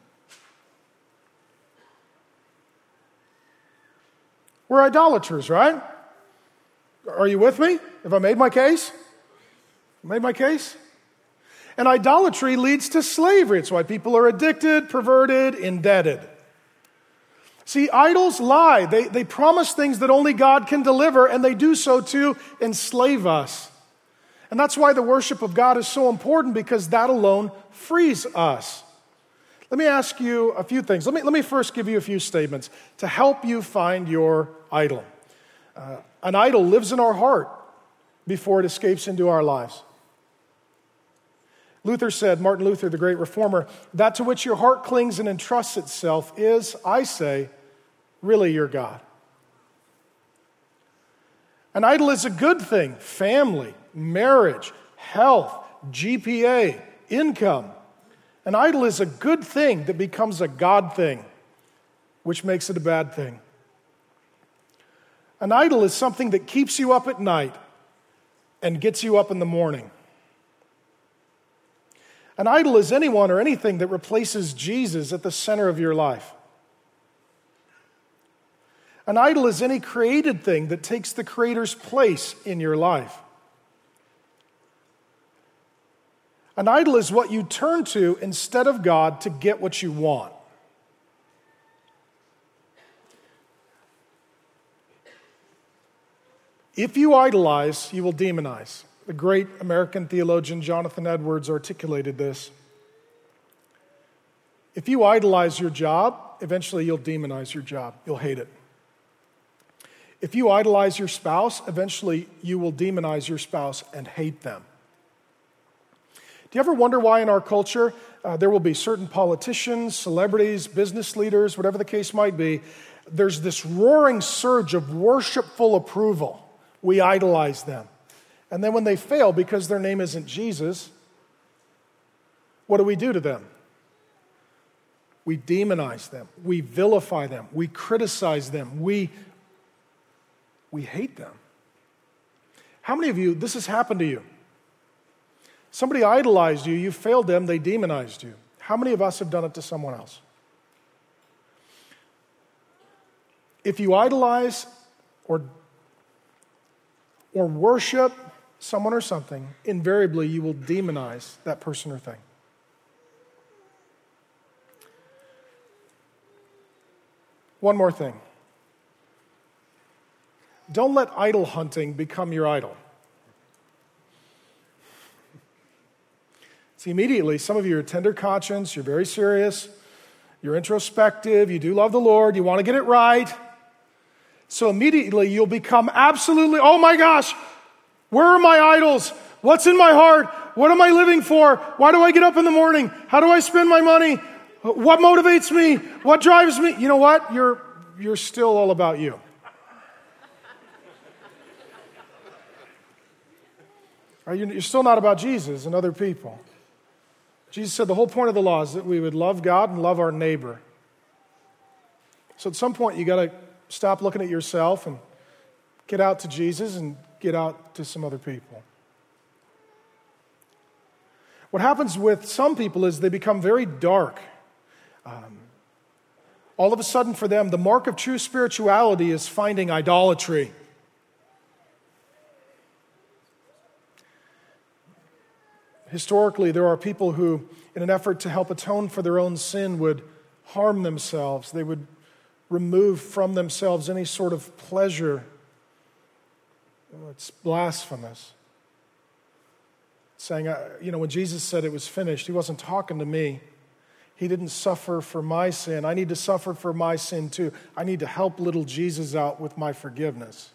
We're idolaters, right? Are you with me? Have I made my case? Made my case? And idolatry leads to slavery. It's why people are addicted, perverted, indebted. See, idols lie. They promise things that only God can deliver, and they do so to enslave us. And that's why the worship of God is so important, because that alone frees us. Let me ask you a few things. Let me first give you a few statements to help you find your idol. An idol lives in our heart before it escapes into our lives. Luther said, Martin Luther, the great reformer, that to which your heart clings and entrusts itself is, I say, really your God. An idol is a good thing. Family, marriage, health, GPA, income. An idol is a good thing that becomes a God thing, which makes it a bad thing. An idol is something that keeps you up at night and gets you up in the morning. An idol is anyone or anything that replaces Jesus at the center of your life. An idol is any created thing that takes the Creator's place in your life. An idol is what you turn to instead of God to get what you want. If you idolize, you will demonize. The great American theologian Jonathan Edwards articulated this. If you idolize your job, eventually you'll demonize your job. You'll hate it. If you idolize your spouse, eventually you will demonize your spouse and hate them. Do you ever wonder why in our culture there will be certain politicians, celebrities, business leaders, whatever the case might be, there's this roaring surge of worshipful approval. We idolize them. And then when they fail because their name isn't Jesus, what do we do to them? We demonize them. We vilify them. We criticize them. We hate them. How many of you, this has happened to you? Somebody idolized you, you failed them, they demonized you. How many of us have done it to someone else? If you idolize or worship someone or something, invariably you will demonize that person or thing. One more thing. Don't let idol hunting become your idol. See, immediately, some of you are tender conscience, you're very serious, you're introspective, you do love the Lord, you want to get it right. So immediately you'll become absolutely, oh my gosh, where are my idols? What's in my heart? What am I living for? Why do I get up in the morning? How do I spend my money? What motivates me? What drives me? You know what? You're still all about you. You're still not about Jesus and other people. Jesus said the whole point of the law is that we would love God and love our neighbor. So at some point you got to stop looking at yourself and get out to Jesus and get out to some other people. What happens with some people is they become very dark. All of a sudden for them, the mark of true spirituality is finding idolatry. Historically, there are people who, in an effort to help atone for their own sin, would harm themselves. They would remove from themselves any sort of pleasure. It's blasphemous. Saying, when Jesus said it was finished, he wasn't talking to me. He didn't suffer for my sin. I need to suffer for my sin too. I need to help little Jesus out with my forgiveness.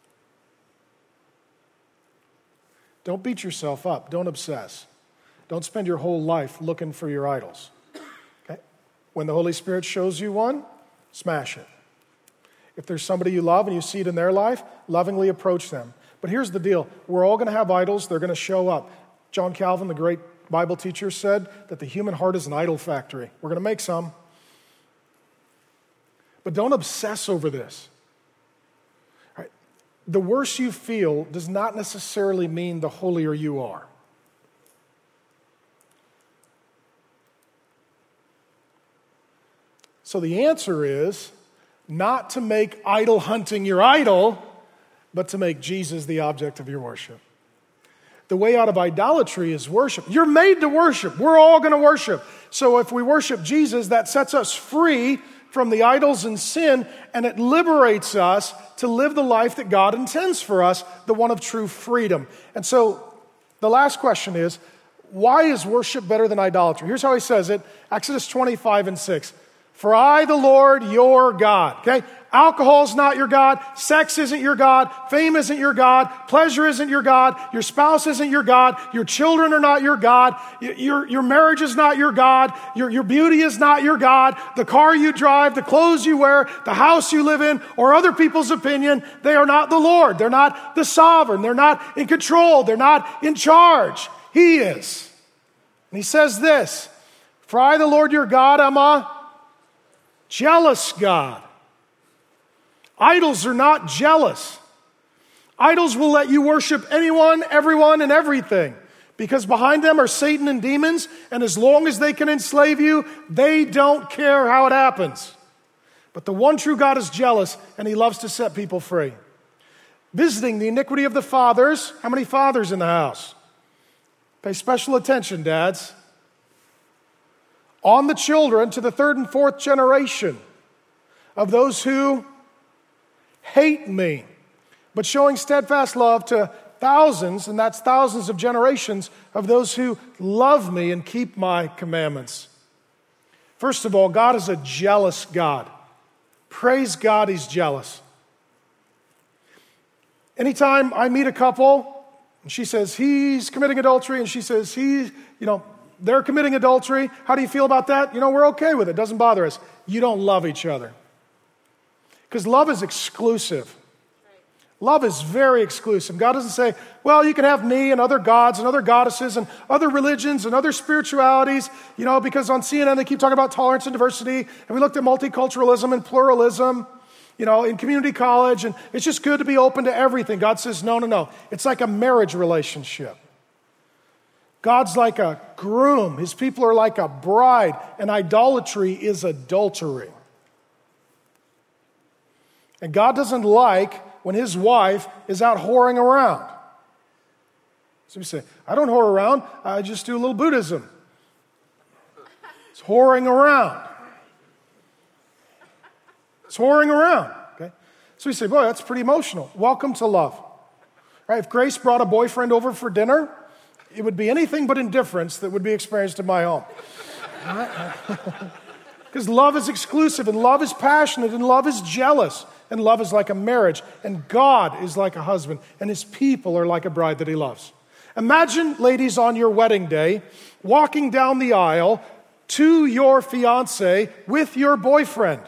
Don't beat yourself up. Don't obsess. Don't spend your whole life looking for your idols. Okay? When the Holy Spirit shows you one, smash it. If there's somebody you love and you see it in their life, lovingly approach them. But here's the deal. We're all going to have idols. They're going to show up. John Calvin, the great Bible teacher, said that the human heart is an idol factory. We're going to make some. But don't obsess over this. All right? The worse you feel does not necessarily mean the holier you are. So the answer is not to make idol hunting your idol, but to make Jesus the object of your worship. The way out of idolatry is worship. You're made to worship. We're all going to worship. So if we worship Jesus, that sets us free from the idols and sin, and it liberates us to live the life that God intends for us, the one of true freedom. And so the last question is, why is worship better than idolatry? Here's how he says it, Exodus 25:6. For I, the Lord, your God. Okay? Alcohol's not your God. Sex isn't your God. Fame isn't your God. Pleasure isn't your God. Your spouse isn't your God. Your children are not your God. Your marriage is not your God. Your beauty is not your God. The car you drive, the clothes you wear, the house you live in, or other people's opinion, they are not the Lord. They're not the sovereign. They're not in control. They're not in charge. He is. And he says this, for I, the Lord your God, am a jealous God. Idols are not jealous. Idols will let you worship anyone, everyone, and everything because behind them are Satan and demons, and as long as they can enslave you, they don't care how it happens. But the one true God is jealous, and he loves to set people free. Visiting the iniquity of the fathers. How many fathers in the house? Pay special attention, dads. On the children to the third and fourth generation of those who hate me, but showing steadfast love to thousands, and that's thousands of generations of those who love me and keep my commandments. First of all, God is a jealous God. Praise God, he's jealous. Anytime I meet a couple, and she says he's committing adultery, and she says they're committing adultery. How do you feel about that? We're okay with it. It doesn't bother us. You don't love each other. Because love is exclusive. Love is very exclusive. God doesn't say, well, you can have me and other gods and other goddesses and other religions and other spiritualities, because on CNN they keep talking about tolerance and diversity, and we looked at multiculturalism and pluralism, in community college, and it's just good to be open to everything. God says, no. It's like a marriage relationship. God's like a groom. His people are like a bride. And idolatry is adultery. And God doesn't like when his wife is out whoring around. So we say, I don't whore around. I just do a little Buddhism. It's whoring around. It's whoring around. Okay? So we say, boy, that's pretty emotional. Welcome to love. Right? If Grace brought a boyfriend over for dinner, it would be anything but indifference that would be experienced in my home. Because love is exclusive, and love is passionate, and love is jealous, and love is like a marriage, and God is like a husband, and his people are like a bride that he loves. Imagine, ladies, on your wedding day, walking down the aisle to your fiancé with your boyfriend.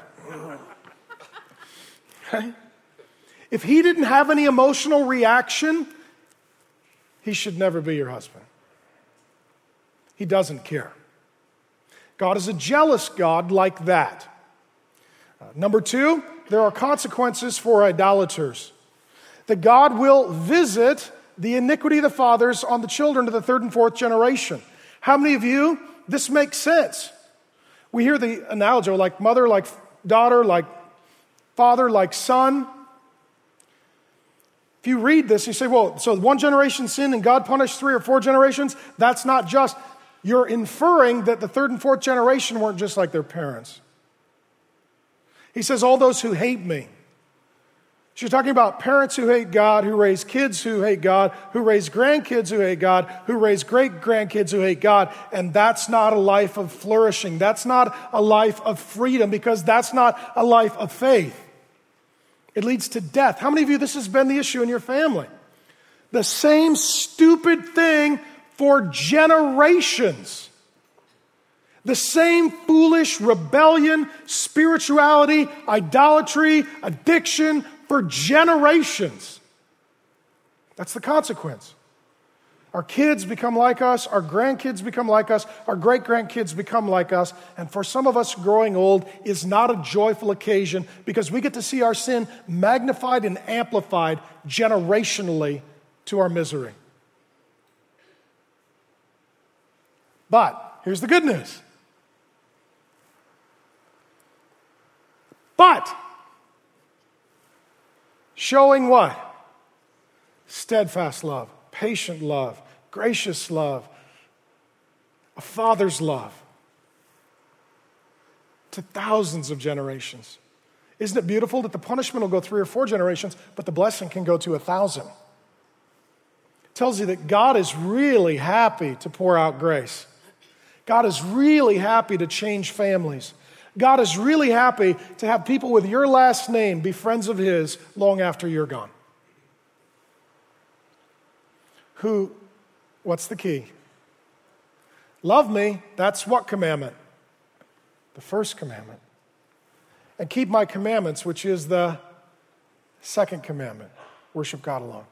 Okay? If he didn't have any emotional reaction, he should never be your husband. He doesn't care. God is a jealous God like that. Number two, there are consequences for idolaters. That God will visit the iniquity of the fathers on the children of the third and fourth generation. How many of you, this makes sense? We hear the analogy like mother, like daughter, like father, like son. If you read this, you say, well, so one generation sinned and God punished 3 or 4 generations? That's not just. You're inferring that the third and fourth generation weren't just like their parents. He says, all those who hate me. So you're talking about parents who hate God, who raise kids who hate God, who raise grandkids who hate God, who raise great-grandkids who hate God, and that's not a life of flourishing. That's not a life of freedom, because that's not a life of faith. It leads to death. How many of you, this has been the issue in your family? The same stupid thing for generations. The same foolish rebellion, spirituality, idolatry, addiction for generations. That's the consequence. Our kids become like us, our grandkids become like us, our great-grandkids become like us, and for some of us, growing old is not a joyful occasion because we get to see our sin magnified and amplified generationally to our misery. But here's the good news. But showing what? Steadfast love, patient love, gracious love, a father's love to thousands of generations. Isn't it beautiful that the punishment will go 3 or 4 generations, but the blessing can go to 1,000? It tells you that God is really happy to pour out grace. God is really happy to change families. God is really happy to have people with your last name be friends of his long after you're gone. What's the key? Love me, that's what commandment? The first commandment. And keep my commandments, which is the second commandment. Worship God alone.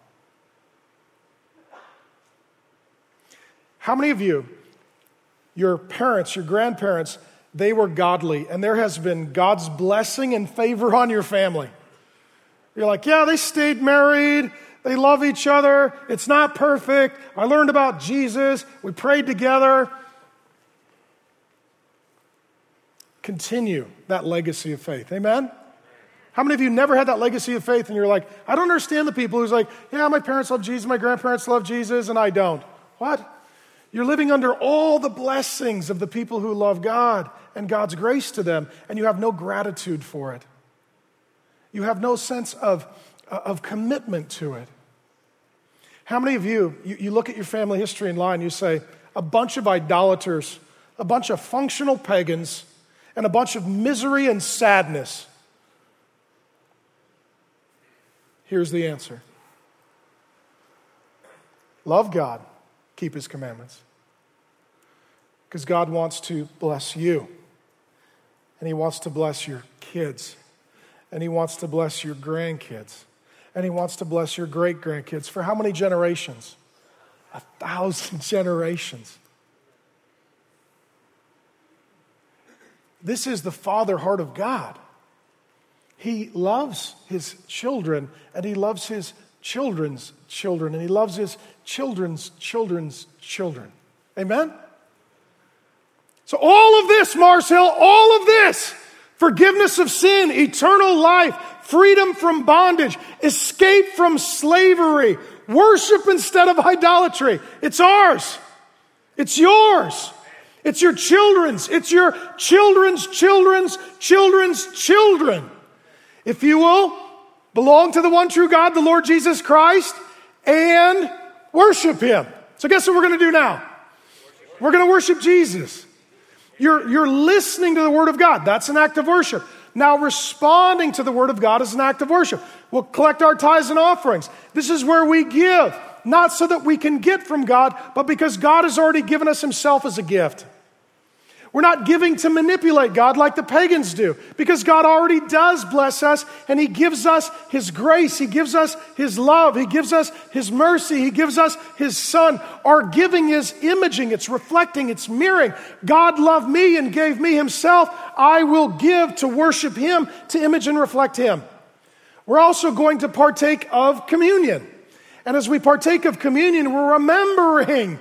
How many of you, your parents, your grandparents, they were godly, and there has been God's blessing and favor on your family? You're like, yeah, they stayed married, they love each other, it's not perfect, I learned about Jesus, we prayed together. Continue that legacy of faith, amen? How many of you never had that legacy of faith and you're like, I don't understand the people who's like, yeah, my parents love Jesus, my grandparents love Jesus, and I don't. What? You're living under all the blessings of the people who love God and God's grace to them, and you have no gratitude for it. You have no sense of commitment to it. How many of you look at your family history in line, you say, a bunch of idolaters, a bunch of functional pagans, and a bunch of misery and sadness? Here's the answer. Love God, keep his commandments. Because God wants to bless you. And he wants to bless your kids. And he wants to bless your grandkids. And he wants to bless your great-grandkids. For how many generations? 1,000 generations. This is the father heart of God. He loves his children, and he loves his children's children, and he loves his children's children's children. Amen? So all of this, Mars Hill, all of this, forgiveness of sin, eternal life, freedom from bondage, escape from slavery, worship instead of idolatry, it's ours. It's yours. It's your children's. It's your children's children's children's children. If you will, belong to the one true God, the Lord Jesus Christ, and worship Him. So guess what we're going to do now? We're going to worship Jesus. You're listening to the Word of God. That's an act of worship. Now responding to the Word of God is an act of worship. We'll collect our tithes and offerings. This is where we give, not so that we can get from God, but because God has already given us Himself as a gift. We're not giving to manipulate God like the pagans do, because God already does bless us, and He gives us His grace. He gives us His love. He gives us His mercy. He gives us His Son. Our giving is imaging. It's reflecting. It's mirroring. God loved me and gave me Himself. I will give to worship Him, to image and reflect Him. We're also going to partake of communion. And as we partake of communion, we're remembering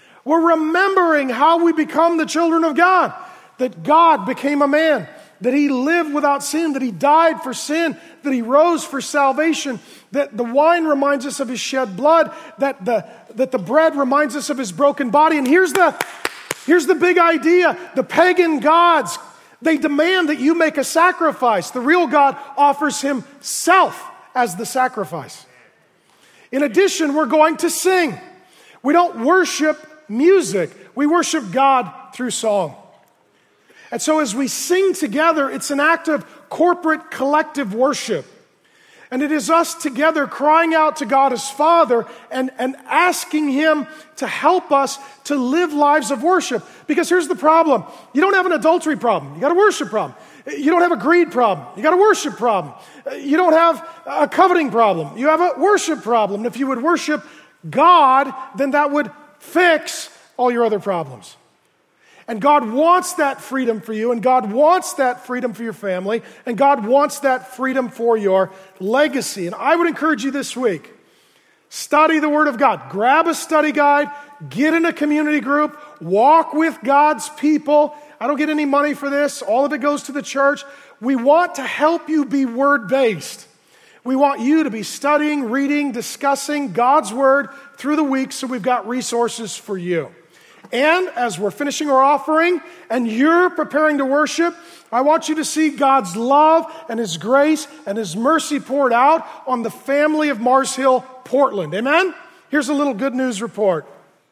how we become the children of God, that God became a man, that He lived without sin, that He died for sin, that He rose for salvation, that the wine reminds us of His shed blood, that the bread reminds us of His broken body. And here's the big idea. The pagan gods, they demand that you make a sacrifice. The real God offers Himself as the sacrifice. In addition, we're going to sing. We don't worship music. We worship God through song. And so as we sing together, it's an act of corporate collective worship. And it is us together crying out to God as Father and asking Him to help us to live lives of worship. Because here's the problem. You don't have an adultery problem. You got a worship problem. You don't have a greed problem. You got a worship problem. You don't have a coveting problem. You have a worship problem. And if you would worship God, then that would fix all your other problems. And God wants that freedom for you, and God wants that freedom for your family, and God wants that freedom for your legacy. And I would encourage you this week, study the Word of God. Grab a study guide, get in a community group, walk with God's people. I don't get any money for this. All of it goes to the church. We want to help you be Word-based. We want you to be studying, reading, discussing God's Word through the week, so we've got resources for you. And as we're finishing our offering and you're preparing to worship, I want you to see God's love and His grace and His mercy poured out on the family of Mars Hill, Portland. Amen? Here's a little good news report.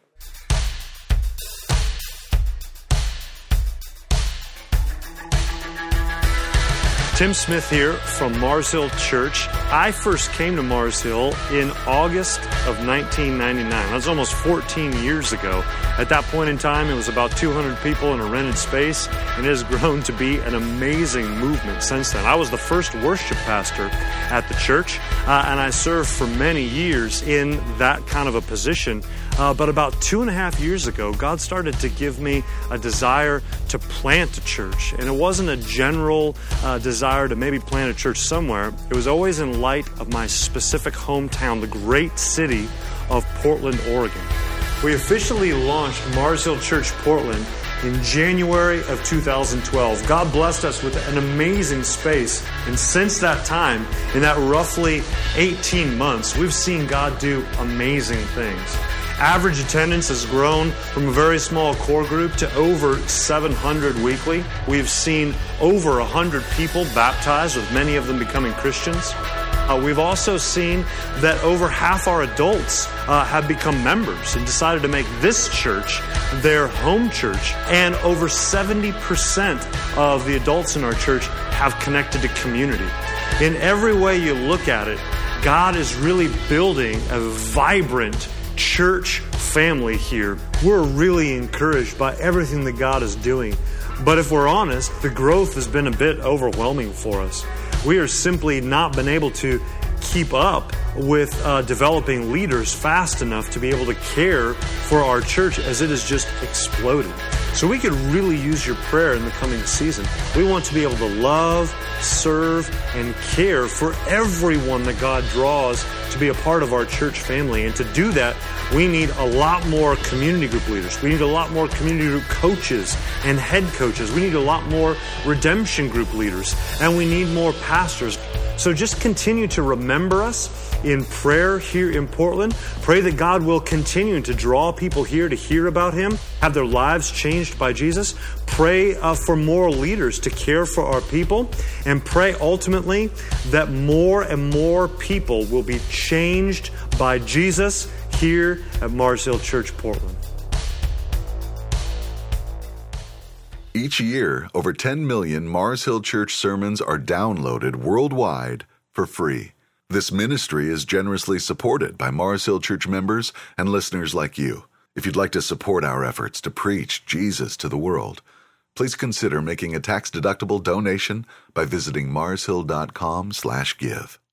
Tim Smith here from Mars Hill Church. I first came to Mars Hill in August of 1999. That's almost 14 years ago. At that point in time, it was about 200 people in a rented space, and it has grown to be an amazing movement since then. I was the first worship pastor at the church, and I served for many years in that kind of a position. But about 2.5 years ago, God started to give me a desire to plant a church. And it wasn't a general desire to maybe plant a church somewhere. It was always in light of my specific hometown, the great city of Portland, Oregon. We officially launched Mars Hill Church Portland in January of 2012. God blessed us with an amazing space. And since that time, in that roughly 18 months, we've seen God do amazing things. Average attendance has grown from a very small core group to over 700 weekly. We've seen over 100 people baptized, with many of them becoming Christians. We've also seen that over half our adults have become members and decided to make this church their home church. And over 70% of the adults in our church have connected to community. In every way you look at it, God is really building a vibrant church family here. We're really encouraged by everything that God is doing. But if we're honest, the growth has been a bit overwhelming for us. We are simply not been able to keep up with developing leaders fast enough to be able to care for our church, as it has just exploded. So we could really use your prayer in the coming season. We want to be able to love, serve, and care for everyone that God draws to be a part of our church family. And to do that, we need a lot more community group leaders. We need a lot more community group coaches and head coaches. We need a lot more redemption group leaders. And we need more pastors. So just continue to remember us in prayer here in Portland. Pray that God will continue to draw people here to hear about Him, have their lives changed by Jesus. Pray for more leaders to care for our people, and pray ultimately that more and more people will be changed by Jesus here at Mars Hill Church, Portland. Each year, over 10 million Mars Hill Church sermons are downloaded worldwide for free. This ministry is generously supported by Mars Hill Church members and listeners like you. If you'd like to support our efforts to preach Jesus to the world, please consider making a tax-deductible donation by visiting marshill.com/give.